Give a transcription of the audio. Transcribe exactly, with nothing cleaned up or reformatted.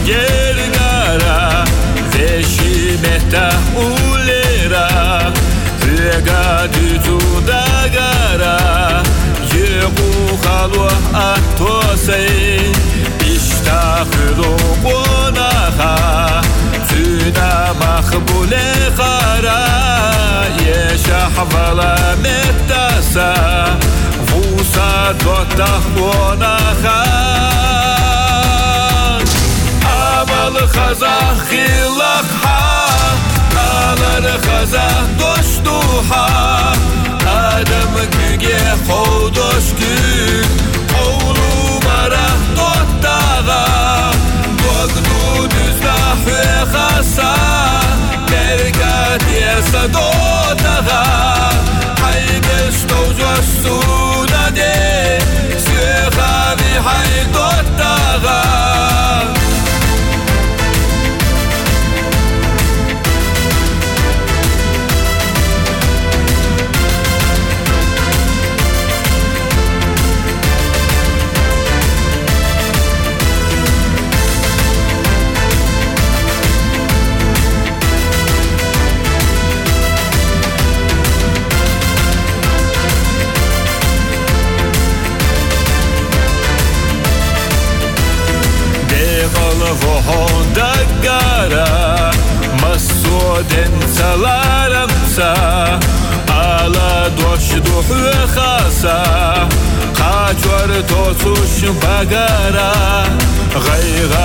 gergara veshi meta ulera rega du dagara yeku khalwa atosei ishtakhlu qonaha tuna maqbule khara yeshahvala metasa vusa dota qonaha amal khazah khilakha alar khazah doshtuha adam güge khodosh gün oğlu mara dottaga dogdu düzda khasa merkat yesa dottaga haybesh tojosuna de sekhavi hay dottaga Honda gara masoden salaramsa ala dosh duhu khasa qachwar tosush bagara ghayga